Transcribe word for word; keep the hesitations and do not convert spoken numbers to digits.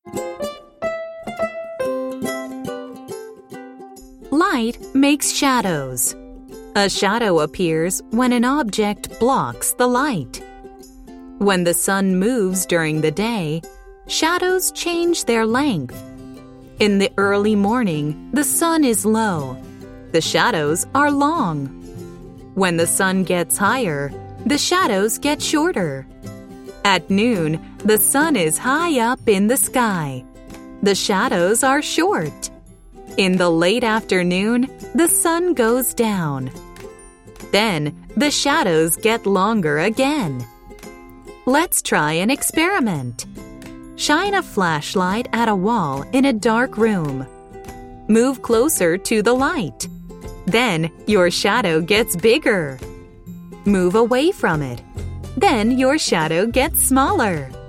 Light makes shadows. A shadow appears when an object blocks the light. When the sun moves during the day, shadows change their length. In the early morning, the sun is low. The shadows are long. When the sun gets higher, the shadows get shorter. At noon, the sun is high up in the sky. The shadows are short. In the late afternoon, the sun goes down. Then, the shadows get longer again. Let's try an experiment. Shine a flashlight at a wall in a dark room. Move closer to the light. Then, your shadow gets bigger. Move away from it. Then your shadow gets smaller.